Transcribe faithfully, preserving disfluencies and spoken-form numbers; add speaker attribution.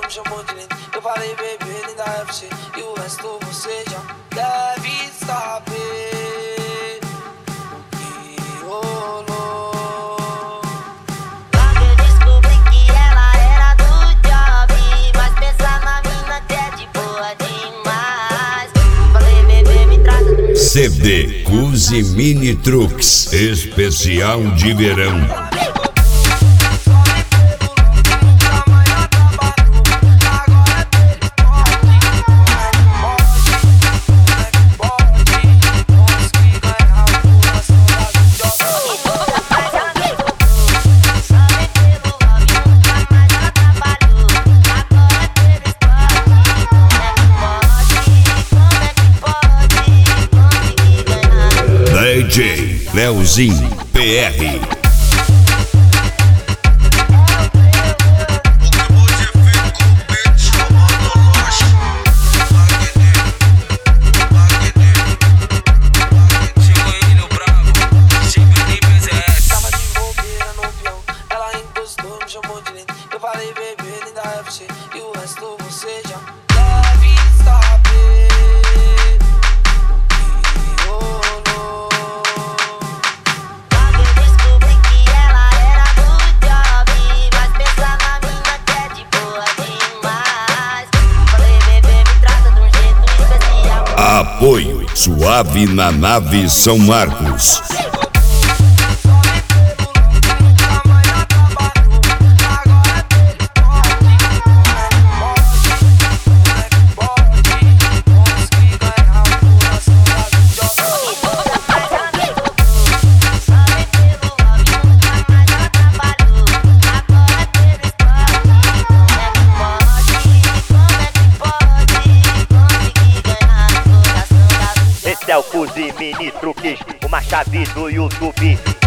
Speaker 1: me chamou de lindo. Eu falei, baby, linda é você, e o resto você já deve saber o que rolou.
Speaker 2: Quando eu descobri que ela era do job, mas pensar na mina que é de boa demais. Falei, baby, me trata do
Speaker 3: C D Cuzi Mini Trucks, especial de verão. D J Leozinho P R.
Speaker 1: Chamou de lindo. Eu falei, baby, linda é você, e o resto você já deve saber o que rolou.
Speaker 2: Quando eu descobri que ela era do job, mas pensar na mina que é de boa demais. Falei, baby, me trata de um jeito especial.
Speaker 3: Apoio Suave na Nave São Marcos.
Speaker 4: Esse é o Cuzi Mini Trucks, uma chave do YouTube.